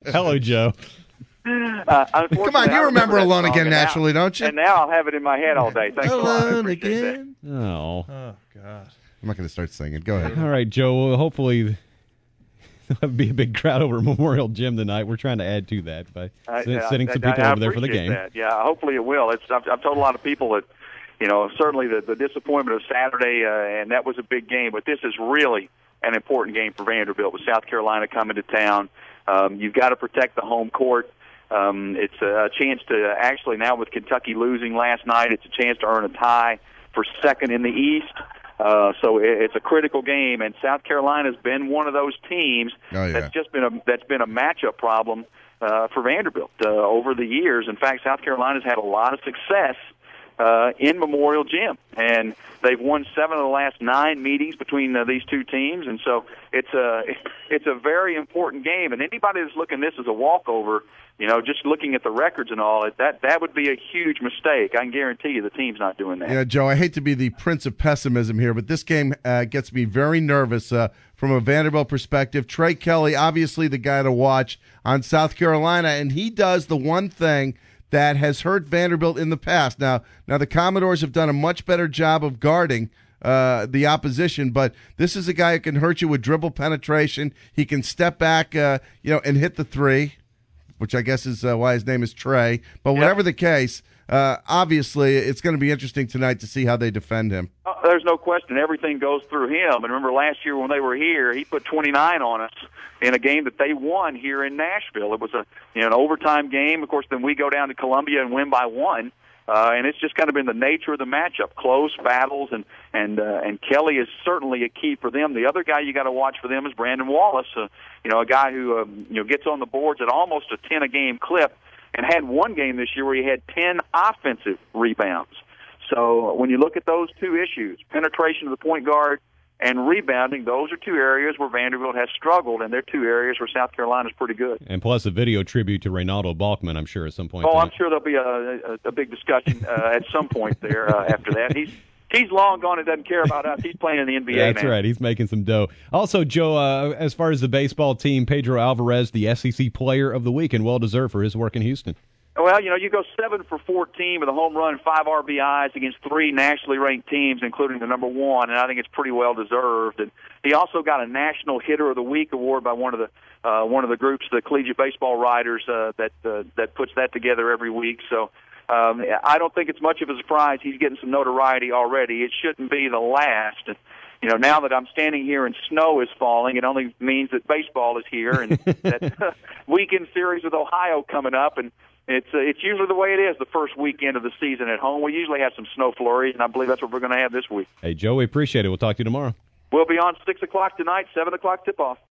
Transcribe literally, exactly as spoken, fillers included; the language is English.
Hello, Joe. Uh, Come on, you remember, remember Alone Again naturally, now, don't you? And now I'll have it in my head all day. Thanks Alone a lot. Again. That. Oh. Oh, God. I'm not going to start singing. Go ahead. All right, Joe. Well, hopefully there'll be a big crowd over Memorial Gym tonight. We're trying to add to that by uh, sending uh, some I, people I over there for the game. That. Yeah, hopefully it will. It's I've, I've told a lot of people that, you know, certainly the, the disappointment of Saturday, uh, and that was a big game, but this is really an important game for Vanderbilt with South Carolina coming to town. Um, you've got to protect the home court. Um, it's a chance to actually, now with Kentucky losing last night, it's a chance to earn a tie for second in the East. Uh, so it's a critical game, and South Carolina's been one of those teams oh, yeah. that's just been a that's been a matchup problem uh, for Vanderbilt uh, over the years. In fact, South Carolina's had a lot of success uh, in Memorial Gym, and they've won seven of the last nine meetings between uh, these two teams, and so it's a it's a very important game. And anybody that's looking at this as a walkover, you know, just looking at the records and all, that that would be a huge mistake. I can guarantee you the team's not doing that. Yeah, Joe, I hate to be the prince of pessimism here, but this game uh, gets me very nervous uh, from a Vanderbilt perspective. Trey Kelly, obviously the guy to watch on South Carolina, and he does the one thing that has hurt Vanderbilt in the past. Now, now the Commodores have done a much better job of guarding uh, the opposition, but this is a guy who can hurt you with dribble penetration. He can step back, uh, you know, and hit the three, which I guess is uh, why his name is Trey. But whatever yep. the case, uh, obviously it's going to be interesting tonight to see how they defend him. Uh, there's no question. Everything goes through him. And remember last year when they were here, he put twenty-nine on us in a game that they won here in Nashville. It was a you know an overtime game. Of course, then we go down to Columbia and win by one. Uh, and it's just kind of been the nature of the matchup, close battles, and and uh, and Kelly is certainly a key for them. The other guy you got to watch for them is Brandon Wallace, uh, you know, a guy who um, you know gets on the boards at almost a ten a game clip, and had one game this year where he had ten offensive rebounds. So when you look at those two issues, penetration of the point guard and rebounding, those are two areas where Vanderbilt has struggled, and they're two areas where South Carolina is pretty good. And plus a video tribute to Reynaldo Balkman, I'm sure, at some point. Oh, tonight. I'm sure there'll be a, a, a big discussion uh, at some point there uh, after that. He's he's long gone and doesn't care about us. He's playing in the N B A That's now. right. He's making some dough. Also, Joe, uh, as far as the baseball team, Pedro Alvarez, the S E C Player of the Week, and well-deserved for his work in Houston. Well, you know, you go seven for fourteen with a home run and five R B Is against three nationally ranked teams, including the number one, and I think it's pretty well deserved. And he also got a National Hitter of the Week award by one of the uh, one of the groups, the Collegiate Baseball Writers, uh, that uh, that puts that together every week. So um, I don't think it's much of a surprise. He's getting some notoriety already. It shouldn't be the last. You know, now that I'm standing here and snow is falling, it only means that baseball is here, and that uh, weekend series with Ohio coming up, and It's uh, it's usually the way it is the first weekend of the season at home. We usually have some snow flurries, and I believe that's what we're going to have this week. Hey, Joe, we appreciate it. We'll talk to you tomorrow. We'll be on six o'clock tonight, seven o'clock tip-off.